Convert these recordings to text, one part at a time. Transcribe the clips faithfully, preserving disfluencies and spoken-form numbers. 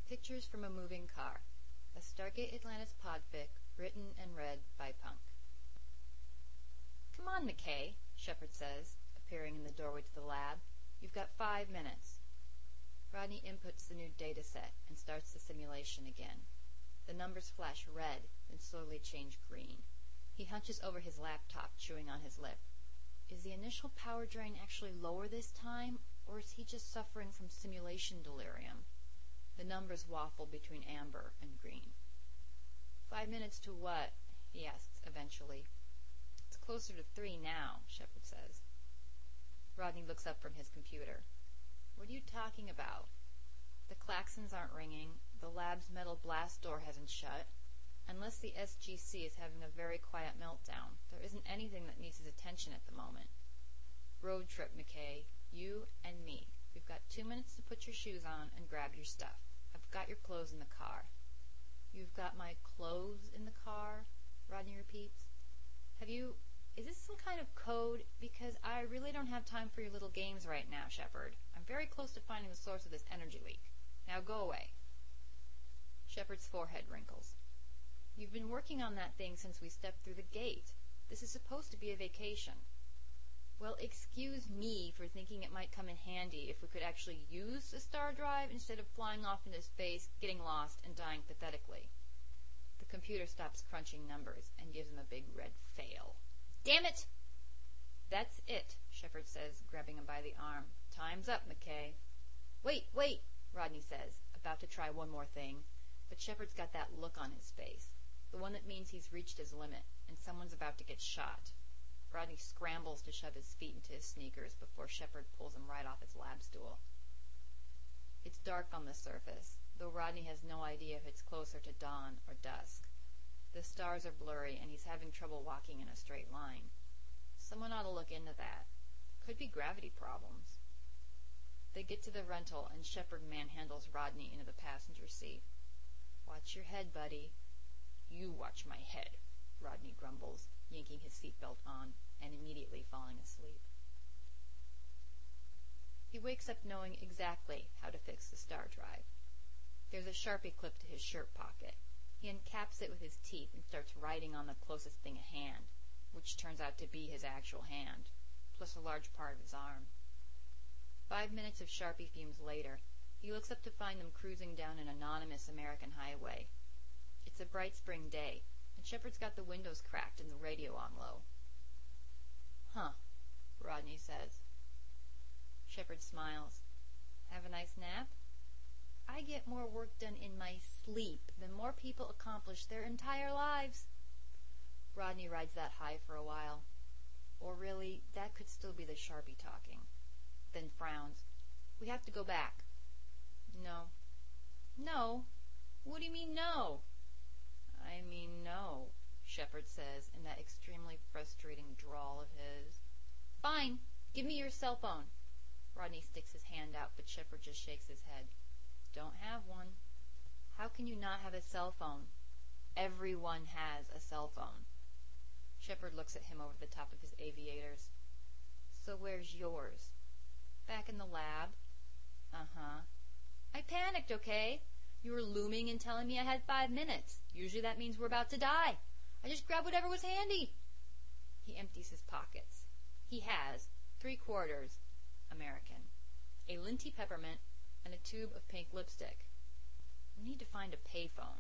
Pictures from a Moving Car, a Stargate Atlantis podfic, written and read by Punk. "Come on, McKay," Shepard says, appearing in the doorway to the lab. "You've got five minutes." Rodney inputs the new data set and starts the simulation again. The numbers flash red, then slowly change green. He hunches over his laptop, chewing on his lip. Is the initial power drain actually lower this time, or is he just suffering from simulation delirium? The numbers waffle between amber and green. "Five minutes to what?" he asks eventually. "It's closer to three now," Shepard says. Rodney looks up from his computer. "What are you talking about? The klaxons aren't ringing. The lab's metal blast door hasn't shut. Unless the S G C is having a very quiet meltdown, there isn't anything that needs his attention at the moment. Road trip, McKay. You and me. We've got two minutes to put your shoes on and grab your stuff. I've got your clothes in the car." "You've got my clothes in the car?" Rodney repeats. "Have you... Is this some kind of code? Because I really don't have time for your little games right now, Shepard. I'm very close to finding the source of this energy leak. Now go away." Shepard's forehead wrinkles. "You've been working on that thing since we stepped through the gate. This is supposed to be a vacation." "Well, excuse me for thinking it might come in handy if we could actually use the star drive instead of flying off into space, getting lost, and dying pathetically." The computer stops crunching numbers and gives him a big red fail. "Damn it!" "That's it," Shepard says, grabbing him by the arm. "Time's up, McKay." "Wait, wait," Rodney says, about to try one more thing, but Shepard's got that look on his face, the one that means he's reached his limit, and someone's about to get shot. Rodney scrambles to shove his feet into his sneakers before Shepard pulls him right off his lab stool. It's dark on the surface, though Rodney has no idea if it's closer to dawn or dusk. The stars are blurry, and he's having trouble walking in a straight line. Someone ought to look into that. Could be gravity problems. They get to the rental, and Shepard manhandles Rodney into the passenger seat. "Watch your head, buddy." "You watch my head," Rodney grumbles, yanking his seatbelt on and immediately falling asleep. He wakes up knowing exactly how to fix the star drive. There's a Sharpie clip to his shirt pocket. He uncaps it with his teeth and starts writing on the closest thing at hand, which turns out to be his actual hand, plus a large part of his arm. Five minutes of Sharpie fumes later, he looks up to find them cruising down an anonymous American highway. It's a bright spring day, and Shepard's got the windows cracked and the radio on low. "Huh," Rodney says. Shepard smiles. "Have a nice nap?" "I get more work done in my sleep than more people accomplish their entire lives." Rodney rides that high for a while. Or really, that could still be the Sharpie talking. Then frowns. "We have to go back." "No." "No? What do you mean, no?" "I mean, no," Shepard says in that extremely frustrating drawl of his. "Fine. Give me your cell phone." Rodney sticks his hand out, but Shepard just shakes his head. "Don't have one." "How can you not have a cell phone?" "Everyone has a cell phone." Shepard looks at him over the top of his aviators. "So where's yours?" "Back in the lab." "Uh-huh." "I panicked, okay? You were looming and telling me I had five minutes. Usually that means we're about to die. I just grabbed whatever was handy." He empties his pockets. He has three quarters, American, a linty peppermint, and a tube of pink lipstick. We need to find a payphone.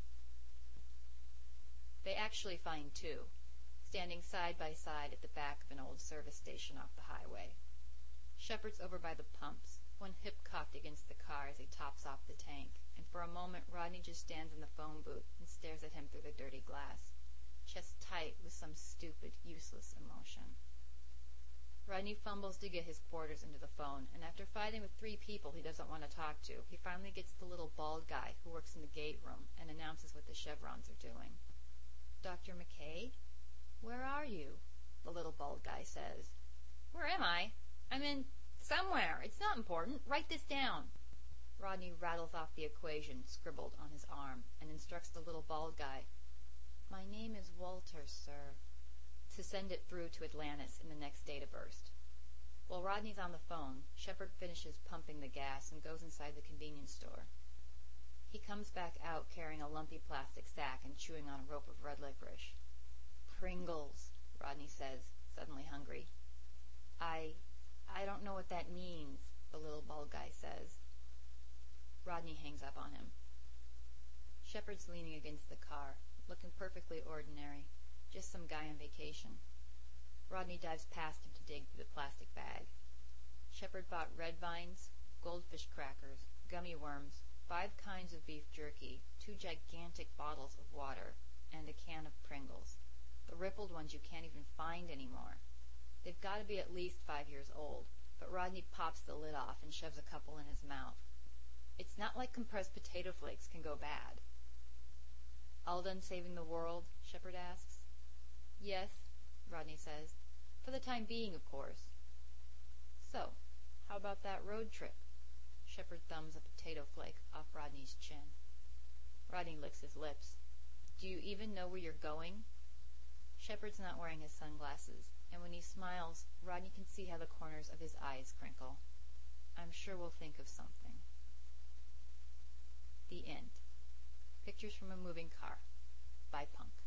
They actually find two, standing side by side at the back of an old service station off the highway. Shepard's over by the pumps, one hip cocked against the car as he tops off the tank, and for a moment Rodney just stands in the phone booth and stares at him through the dirty glass, chest tight with some stupid, useless emotion. Rodney fumbles to get his quarters into the phone, and after fighting with three people he doesn't want to talk to, he finally gets the little bald guy who works in the gate room and announces what the chevrons are doing. "Doctor McKay? Where are you?" the little bald guy says. "Where am I? I'm in... somewhere. It's not important. Write this down." Rodney rattles off the equation scribbled on his arm and instructs the little bald guy, "My name is Walter, sir," to send it through to Atlantis in the next data burst. While Rodney's on the phone, Shepard finishes pumping the gas and goes inside the convenience store. comes back out carrying a lumpy plastic sack and chewing on a rope of red licorice. Pringles, Rodney says, suddenly hungry. I... I don't know what that means, the little bald guy says. Rodney hangs up on him. Shepard's leaning against the car, looking perfectly ordinary, just some guy on vacation. Rodney dives past him to dig through the plastic bag. Shepard bought red vines, goldfish crackers, gummy worms, five kinds of beef jerky, two gigantic bottles of water, and a can of Pringles. The rippled ones you can't even find anymore. They've got to be at least five years old, but Rodney pops the lid off and shoves a couple in his mouth. It's not like compressed potato flakes can go bad. All done saving the world? Shepard asks. Yes, Rodney says. For the time being, of course. So, how about that road trip? Shepard thumbs a potato flake off Rodney's chin. Rodney licks his lips. Do you even know where you're going? Shepard's not wearing his sunglasses, and when he smiles, Rodney can see how the corners of his eyes crinkle. I'm sure we'll think of something. The end. Pictures from a Moving Car by Punk.